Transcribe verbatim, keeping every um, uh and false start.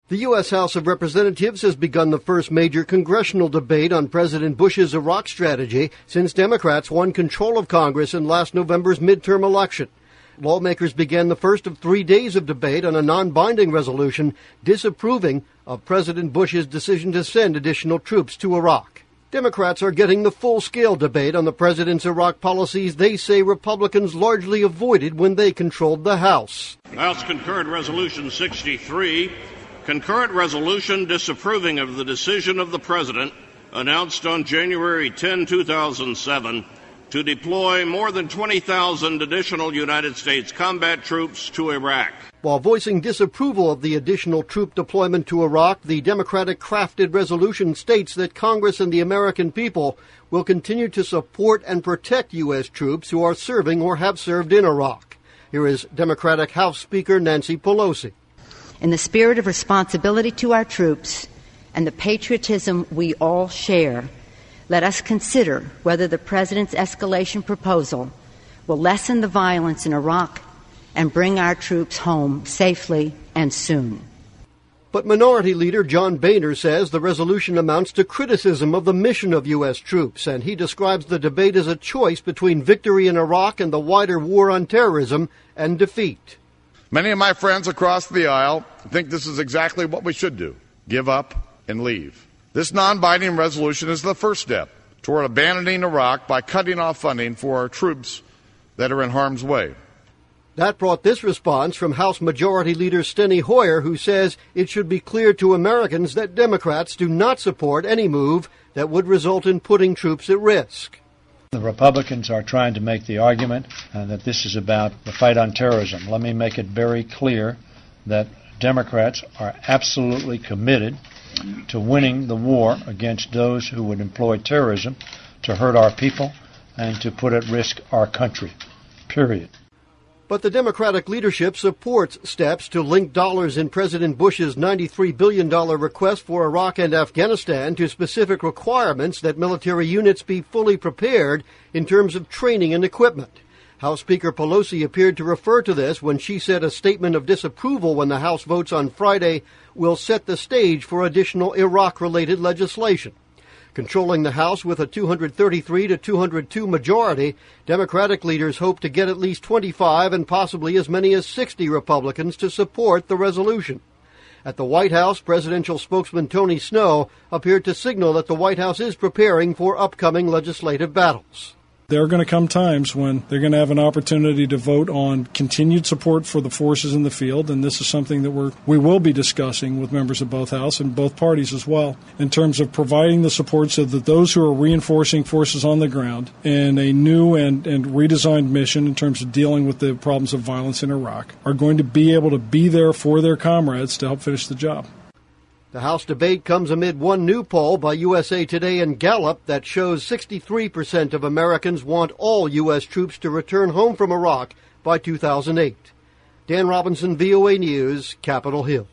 The U S House of Representatives has begun the first major congressional debate on President Bush's Iraq strategy since Democrats won control of Congress in last November's midterm election. Lawmakers began the first of three days of debate on a non-binding resolution disapproving of President Bush's decision to send additional troops to Iraq. Democrats are getting the full-scale debate on the president's Iraq policies they say Republicans largely avoided when they controlled the House. House Concurrent Resolution sixty-three, concurrent resolution disapproving of the decision of the President announced on January tenth, two thousand seven to deploy more than twenty thousand additional United States combat troops to Iraq. While voicing disapproval of the additional troop deployment to Iraq, the Democratic-crafted resolution states that Congress and the American people will continue to support and protect U S troops who are serving or have served in Iraq. Here is Democratic House Speaker Nancy Pelosi. In the spirit of responsibility to our troops and the patriotism we all share, let us consider whether the President's escalation proposal will lessen the violence in Iraq and bring our troops home safely and soon. But Minority Leader John Boehner says the resolution amounts to criticism of the mission of U S troops, and he describes the debate as a choice between victory in Iraq and the wider war on terrorism and defeat. Many of my friends across the aisle think this is exactly what we should do, give up and leave. This non-binding resolution is the first step toward abandoning Iraq by cutting off funding for our troops that are in harm's way. That brought this response from House Majority Leader Steny Hoyer, who says it should be clear to Americans that Democrats do not support any move that would result in putting troops at risk. The Republicans are trying to make the argument uh, that this is about the fight on terrorism. Let me make it very clear that Democrats are absolutely committed to winning the war against those who would employ terrorism to hurt our people and to put at risk our country, period. But the Democratic leadership supports steps to link dollars in President Bush's ninety-three billion dollars request for Iraq and Afghanistan to specific requirements that military units be fully prepared in terms of training and equipment. House Speaker Pelosi appeared to refer to this when she said a statement of disapproval when the House votes on Friday will set the stage for additional Iraq-related legislation. Controlling the House with a two hundred thirty-three to two hundred two majority, Democratic leaders hope to get at least twenty-five and possibly as many as sixty Republicans to support the resolution. At the White House, presidential spokesman Tony Snow appeared to signal that the White House is preparing for upcoming legislative battles. There are going to come times when they're going to have an opportunity to vote on continued support for the forces in the field, and this is something that we're, we will be discussing with members of both House and both parties as well, in terms of providing the support so that those who are reinforcing forces on the ground in a new and, and redesigned mission in terms of dealing with the problems of violence in Iraq are going to be able to be there for their comrades to help finish the job. The House debate comes amid one new poll by U S A Today and Gallup that shows sixty-three percent of Americans want all U S troops to return home from Iraq by two thousand eight. Dan Robinson, V O A News, Capitol Hill.